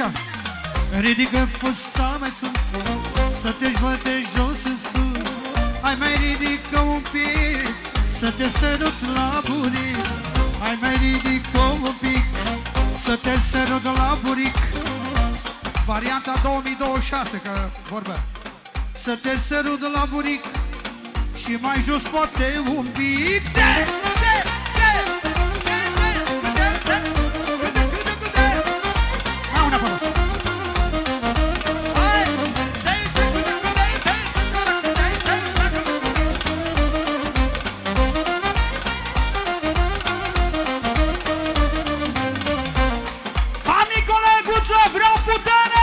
așa. Ridică fusta mai sus, să te-și văd de jos în sus. Hai mai ridică un pic, să te sărut la buric. Hai mai ridică un pic, să te sărut la buric. Varianta 2026, că vorbea. Să te sărut la buric și mai jos poate un pic. Hai una pe nos. Vreau putere!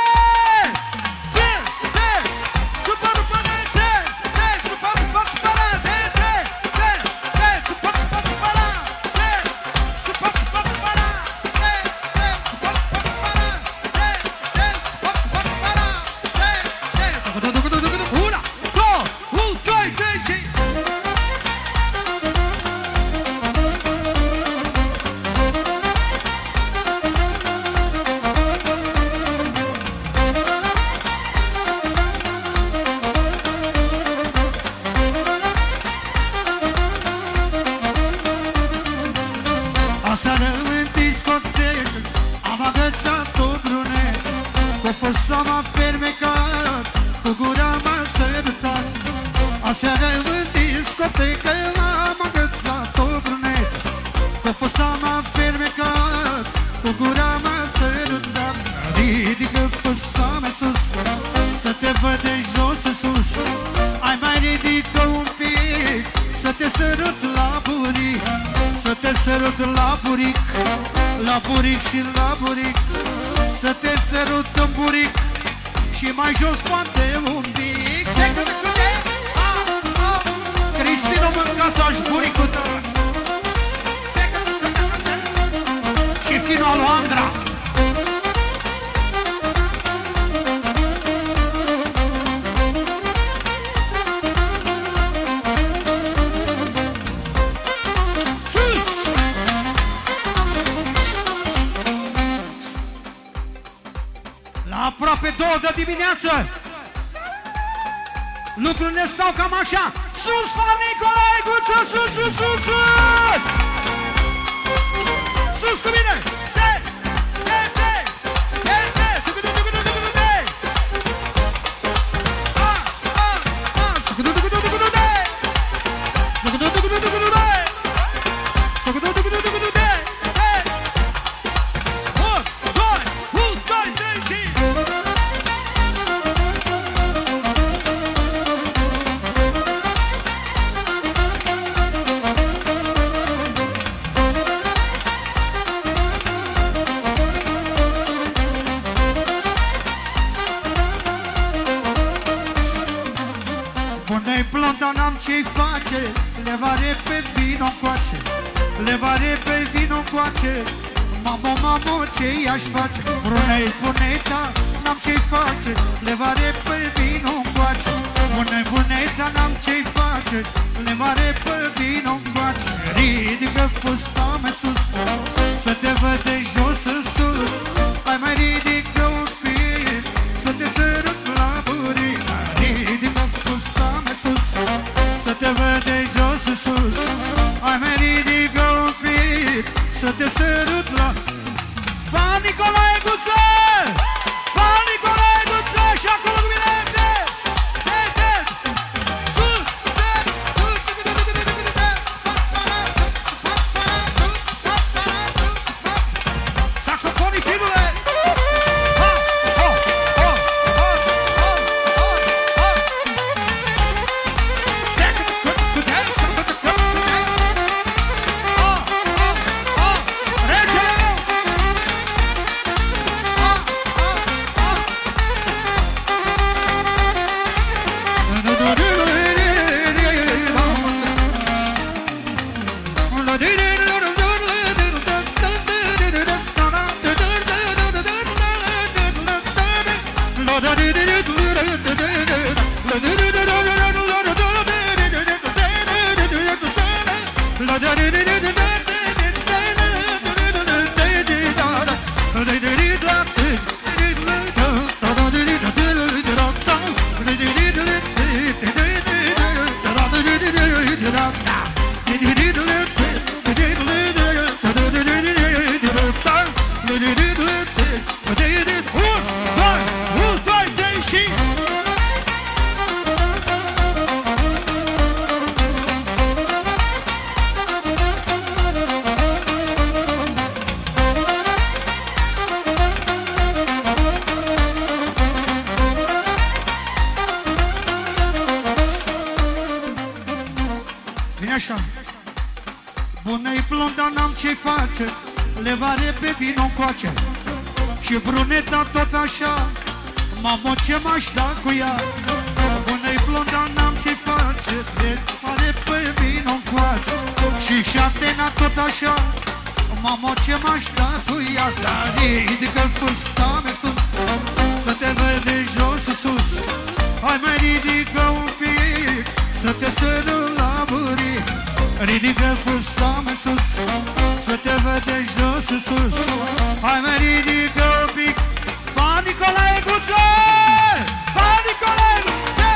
Aseară în discotecă am agățat-o brunet, cu fosta m-a fermecat, cu gura m-a sărutat. Aseară în discotecă am agățat-o brunet, cu fosta m-a fermecat, cu gura m-a sărutat. Ridică fosta mai sus, să te văd de jos în sus. Hai mai ridică un pic, să te sărut la buric. Să te sărut la buric, la buric și la buric. Să te sărut în buric și mai jos poate un pic. Cristino, mâncați-aș buricul tău și finul al lui Andra. Aproape 2 de dimineață. Lucrurile stau cam așa. Sus, Nicolae Guță, sus, sus, sus, sus! Sus cu mine! Se! Te! Te! Te! Te! Tucudu, tucudu, tucudu, te! A! A! A! Sucudu, tucudu, tucudu, te! Sucudu, tucudu, tucudu, te! Sucudu, tucudu, tucudu, te! Te! 1, 2, 1, 2, 3 și... Bună-i blondă, n-am ce-i face, levare pe vino încoace, levare pe vino încoace. Mamă, mamă, ce-i-aș face? Bună-i buneta, n-am ce-i face, levare pe vino încoace. Bună-i buneta, n-am ce-i face, levare pe vino încoace. Ridică fusta mai sus, să te văd de jos în sus. Hai mai ridică un pic, să te sărut la buric. Ridică fusta mai sus, să te văd de jos în sus. Hai mai ridică un pic, să te sărut la... Fa Nicolae Guță! Fa Nicolae Guță! Și acolo cu mine! Sus! Sus! Vine așa. Bună-i blonda, n-am ce face, levare pe vino încoace. Și bruneta tot așa, mamă, ce m-aș da cu ea. Bună-i blonda, n-am ce face, levare pe vino încoace. Și șatena tot așa, mamă, ce m-aș da cu ea. Dar ridică fustame sus, să te vede jos sus. Hai mai ridică un pic, să te sără la buric. Ridică fustame sus, să te vede jos sus. Hai mai ridică un pic. Fa Nicolae Guță! Fa Nicolae Guță!